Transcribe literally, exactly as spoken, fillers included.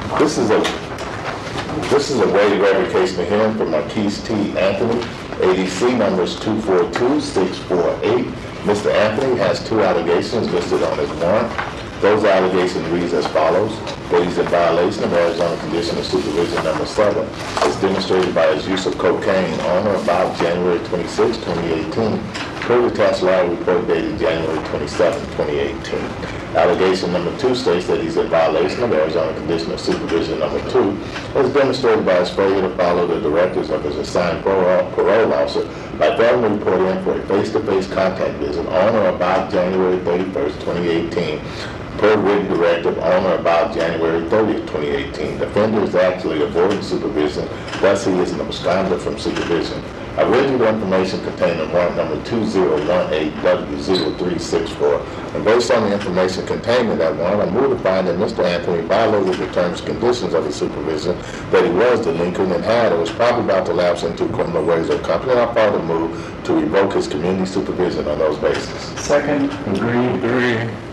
This is a this is a waiver revocation hearing for Marquise T. Anthony. A D C number is two four two six four eight. Mister Anthony has two allegations listed on his warrant. Those allegations reads as follows: that he's in violation of Arizona Condition of Supervision number seven. It's demonstrated by his use of cocaine on or about January twenty-sixth, twenty eighteen, per the attached law report dated January twenty-seventh, twenty eighteen. Allegation number two states that he's in violation of Arizona Condition of Supervision number two, as demonstrated by his failure to follow the directives of his assigned parole, parole officer by failing to report in for a face-to-face contact visit on or about January thirty-first, twenty eighteen, per written directive on or about January thirtieth, twenty eighteen. The offender is actually avoiding supervision, thus he is an absconder from supervision. I've read you the information contained in warrant number two zero one eight W zero three six four, and based on the information contained in that warrant, I move to find that Mister Anthony violated the terms and conditions of his supervision, that he was delinquent and had or was probably about to lapse into criminal ways of company. I further move to revoke his community supervision on those bases. Second. Agree. Agree.